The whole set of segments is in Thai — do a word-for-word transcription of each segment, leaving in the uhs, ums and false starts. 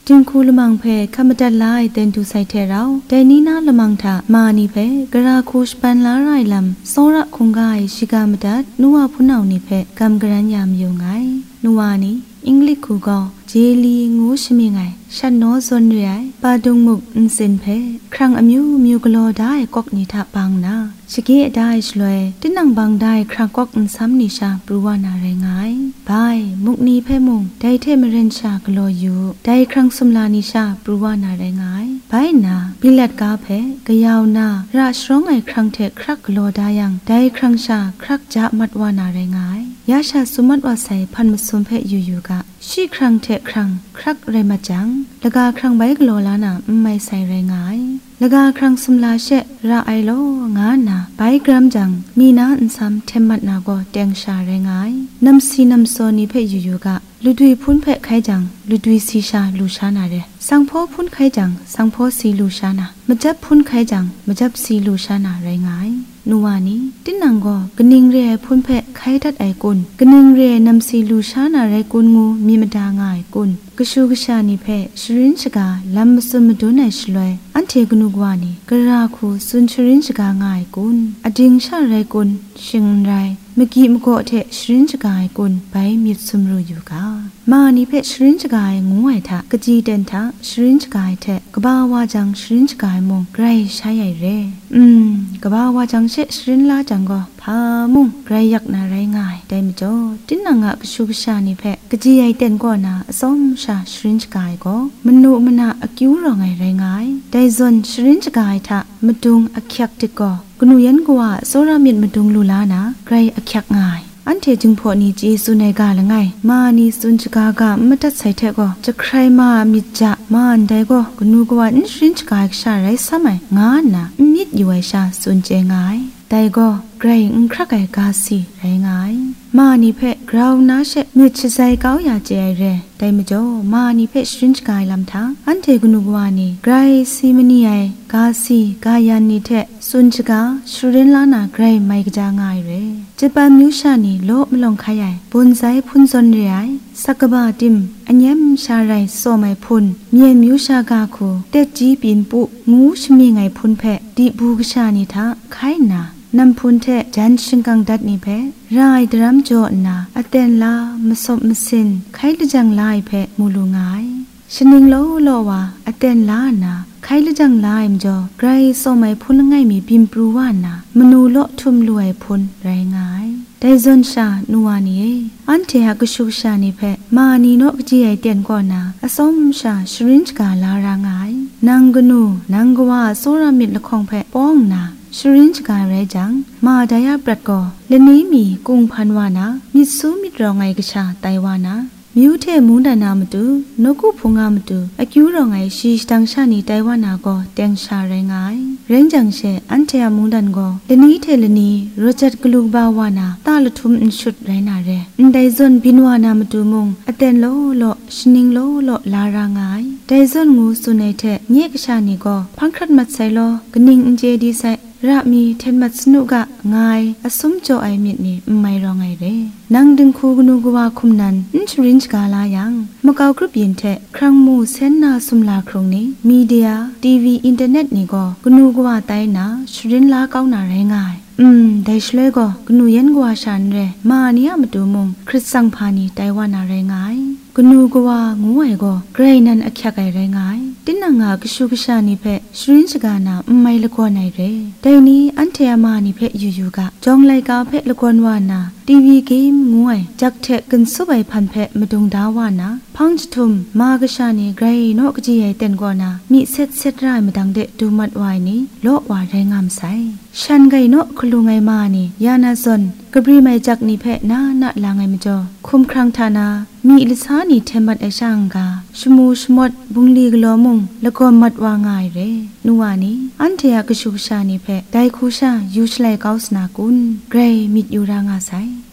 จึงคูละมังเพขมดัดลายเต็นดูใส่เทเราแต่นี้น่าละมังทะมานีเพกราคูสปันลาไรลำสระคงกายชิกามดัดนัวพุนเอานีเพกำกรันยามอยู่ไงนัวนี้อังกฤษคูก็เจลีงูชมีไงฉันโนซนเรียปาดงมุกอินเซนเพครั้งอมิวมิวกลอได้กอกนิทะบางนาชิเกะได้ชลวยตินังบางได้ครั้งกอกอินซ้ำนิชาปรูวานาแรงไงบายมุกนี้เพมุงได้เทมเรนชากลออยู่ได้ครั้งสมลานิชาปรูวานาแรงไงบายนาบิลัดกาเพกยาวนาราชร้องไอครั้งเทครักกลอได้ยังได้ครั้งชาครักจะมัดวานาแรงไงยาชาสุมัดว่าใส่พันมุสมเพอยู่อยู่กะชีครั้งเทครั้งครักเรมาจังละกาครั้งใบกลอลานาไม่ใส่แรงไงละกาครั้งสมลาเชระไอโลงานาใบกรัมจังมีนาอันซ้ำเทมมัดนาก็เตียงชาแรงไงนำซีนำโซนีเพอยู่อยู่กะลุดุยพุนเพไขจังลุดุยซีชาลูชานาเรสังโพพุนไขจังสังโพซีลูชานามจับพุนไขจังมจับซีลูชานาแรงไงนัวนี้ตินังก็กนิงเรพุนเพไขทัดไอกุนกนิงเรนำซีลูชานาไรกุนงูมีมดาง่ายกุนกชูกชานิเพชรินชกาลำมสมดุนไอชลวยอันเทกนุกวานีกราคูสุนชรินชกาง่ายกุนอดิงชาไรกุนชิงไรเมื่อกี้มโกเทชรินชกายกุนไปมีสมรูอยู่กามานิเพชรินชกายงูไอทะกจีเดนทะชรินชกายเทกบ้าวาจังชรินชกายมงไกรใช้ใหญ่เร่อืมกบ้าวาจังเชชรินลาจังก็พามุงไกรยักนาไรง่ายได้มจ่อตินังอะกชูกชานิเพกจีไอเต็นก็นาสมชาชรินชกายก็มนุมนาอคิวรองไอไรง่ายได้ซนชรินชกายทะมดุงอคิกติกอกนุยันกว่าโซรามิดมดุงลูลานะไกรอคิกง่ายอันเทจึงพอนีจีสุนัยกาละไงมานีสุนจกากามตัดใส่เทก็จะใครมามิจจะมาอันใดก็กนูกว่าอินรินจกายชาไรสมัยงานนะมิดอยู่ไอชาสุนเจงไงแต่ก็ไกรอุครักไอกาสีไรไงมานีเพกราวนาเชมิดใจเก้าอยาเจไอเรแต่มจ่อมานีเพชรินจกายลำทางอันเทกนูกว่านีไกรซีมนีไอกาสีกายานิเทสุนจกาชรินลานาไกรไม่กจางไงเรจะปามิวชานีโลมลงขยายบนใจพุนซนเรียสักบาติมอันยมชาไรโซไม่พุนเมียมิวชากาคูเตจีปินปุงูชมีไงพุนเพดิบูกชานิทาไขนานำพุนเทจันชิงกังดัดนิเพรายดรัมโจนาอเตนลามสบมสินไขลจังลายเพมูลูงายชนิงโลโลวาอเตนลานาไขลจังลายมจ่อไกรโซไม่พุนง่ายมีพิมปรูวานามนูโลทุมรวยพุนไรงายได้ซนชานัวนี้อันเทหกชุกชานิเพมานีโนกจีไอเตียนก่อนนาอสมชาชรินจกาลารางายนางกนูนางกว่าโซรามิดละคงเพป้องนาชรินจกาเรจังมาดายาปรัดกอเลนี้มีกุงพันวานามิซูมิรองไอกชาไตวานามิวเทมุนดานามตุนกุพงามตุอคิวรองไอชีตังชานีไตวานาก็เตียงชาแรงายเร่งจังเชอันเทียมุนดันก็เลนี้เทเลนี้โรจัดกลูบาวานาตาลทุมอินชุดไรนาเรอินไดซอนบินวานามตุมงอเตนโลโลชนิงโลโลลารางายไดซอนงูสุนัยเทเงียกชานีก็พังครัดมัดไซโลกนิงอินเจดีไซระมีเทนมัดสนุกะงายอสมโจไอมิดนี่ไม่รองไอเรนังดึงคูกนูกว่าคุมนันอินชรินจกาลายังมะเกากรุบยินเทครั้งมูเซนนาสุมลาครุงนี้มีเดียทีวีอินเทอร์เน็ตนี่ก็กนูกว่าไตนาชรินลาเก้านาแรงายอืมได้ชเลก็กนูยันกว่าฉันเรมาเนียมาดูมงคริสสังพานีไตวานาแรงายกนูกว่างูไอก็เกรนันอคักไอแรงายตินังงากชุกชานิเพชรินจกานาไม่ละกวนไอเรแต่นี้อันเทยมานิเพอยู่อยู่กะจองไลกาเพละกวนวานาทีวีเกมงูไอจักเทกันสุบไอพันเพมาดุงดาวานาพังจทุมมากชานีไกรนกจีไอเต็นกว่านามีเซตเซตไรมาดังเดดูมัดวายนี้โลวาแรงามใสฉันไกนกคลุงไงมานี่ยานาซนกบรีไม่จักนิเพนาหน้าลางไงมจ่อคุมครังธานามีอิลสานีเทมัดไอช่างกาชมูชมดบุงลีกลอมุงแล้วก็มัดวางายเรนัวนี้อันเทียกชุกชานิเพไดคูชายูชไลกาวสนากุนเกรมิดยูรางาไซ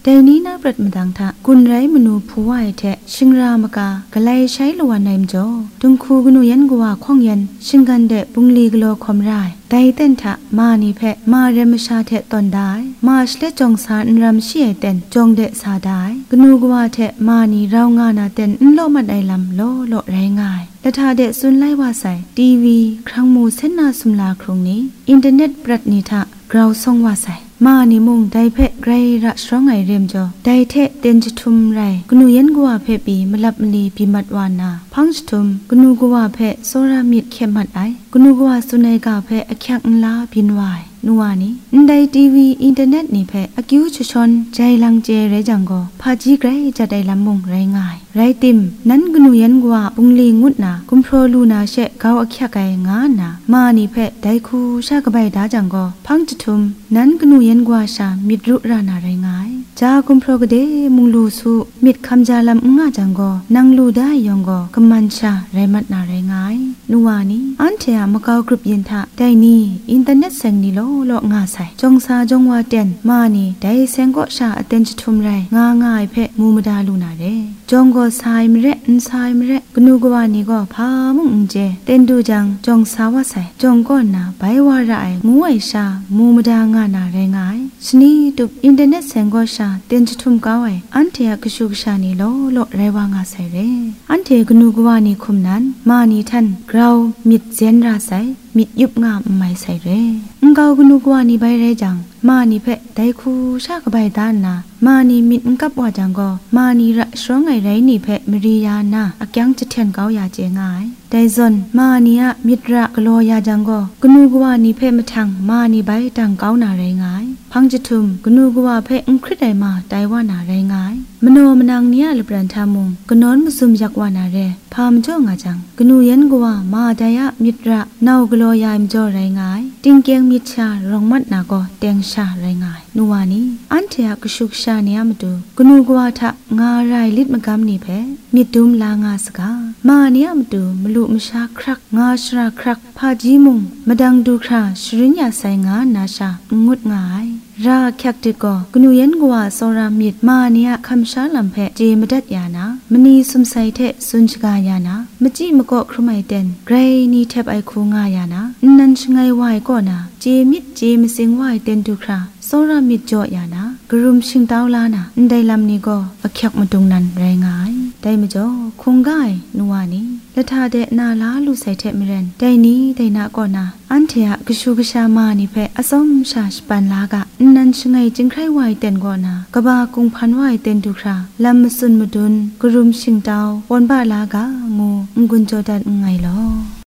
แต่นี้น่าปรดมาดังทะกุนไรมนูผู้วายเทชิงรามกากะไลใช้ละวันในมจ่อตุงคูกนูยันกว่าข้องยันชิงกันเดปุงลีกโลคอมไรไดเต้นทะมานีเพมาเรมชาเทตอนได้มาชเลจงสารรำเชียเต้นจงเดสาได้กนูกว่าเทมานีเรางานาเต้นโลมัดไอลำโลโลไรง่ายและทาเดสุนไลว่าใส่ทีวีครั้งมูเส้นนาสุมลาครุงนี้อินเทอร์เน็ตปรัดนิทะเราส่งว่าใส่มานิมุงไดเพะไกรระสองไอเรียมจอไดเทเตนจทุมไรกนูยันกัวเพปีมลับมลีปีมัดวานาพังจทุมกนูกัวเพโซรามิดเข้มมัดไอกนูกัวสุนัยกาเพอแขกลาบินวายนัวนี้ไดทีวีอินเทอร์เน็ตนี่เพอคิวชชนใจลังเจเรจังโกพาจีไกรจะได้ลำมุงไรง่ายไรติมนั้นกนูยันกัวปุงลีงุดนากุมโพรลูนาเชเกาอแขกไกงานามานี่เพไดคูชากบายดาจังโกพังจทุมนั้นกนูยันกว่าชามิดรุรานาไรงายจากุมโปรกเดมุงลูสุมิดคำจาลำงาจังโกนังลูได้ยองโกกมันชาไรมัดนาไรงายนัวนี้อันเทียมะกาวกรุบยินทะได้นี่อินเทอร์เน็ตเซงนี่โลโลงาใส่จงซาจงว่าเต็นมานี่ได้เซงก็ชาอเตนจทุมไรงาง่ายเพะมูมดาลูนาเดจงก็สายมเรนสายมเรกนูกว่านี่ก็พามุงเจเต็นดูจังจงสาวใส่จงก็นาไปว่าไรงูไอชามูมดางานาไรงายชนีตุอินเทอร์เน็ตเซงก็ชาเต็นจทุมก้าวไออันเทียกชุกชานี่โลโลไรวางาใส่เรอันเทียกนูกว่านี่คุมนั้นมานี่ท่านเรามิดเจนราใส่มิดยุบงามไม่ใส่เร่งเกากนูกว่านี่ใบไรจังมานี่เพะได้คูชากใบด้านนามานี่มิดกับว่าจังก็มานี่ระสองไอไรนี่เพะมริยานาอักยังจะเทียนเกาอยาเจงายได้ซนมานี่อะมิดระกลอยาจังก็กนูกว่านี่เพะมาทังมานี่ใบตังเกานาไรงายพังจะทุมกนูกว่าเพะอังคริดได้มาได้ว่านาไรงายมโนมนางเนี้ยลปรันทามุงกนอนมุสุมยักว่านาเรพามจ่องาจังกนูยันกว่ามาได้อะมิดระนาวกลอยามจ่อไรงายติงเกียงมิดชารองมัดนาก็เตียงชาไรงายนัวนี้อันเทียกชุกชาเนียมาดูกนูกว่าทะงาไรลิดมกำนี่เพมิดดุมลางาสกามาเนียมาดูมลุมชาครักงาชราครักพาจีมุงมดังดูคราชริญญาไซงานาชางุดงายราแขกติกอกนูยันกว่าโซรามิดมาเนียคำชาลำเพเจมดัดยานามณีสุมไซเทสุนชกายานามจิมกอครุไมเตนไกรนี่เทบไอคูงายานานันชงไงวายก็นาเจมิดเจมสิงวายเตนดูคราโซรามิดจ่อยานากรุมชิงตาวลานาได้ลำนี้ก็อแขกมาตรงนั้นไรงายได้มาจ่อคงง่ายนัวนี้และทาเดนาลาลูใส่เทมเรนได้นี้ได้นาก่อนนาอันเทียกชูกชามานี่เพออสมชาชปันลากะนันชงไงจึงใครวายเต็นก่อนนากบากุงพันวายเต็นดูคราลำมสุนมดุนกรุมชิงตาววนบาลากะงูงุนโจดันไงลอ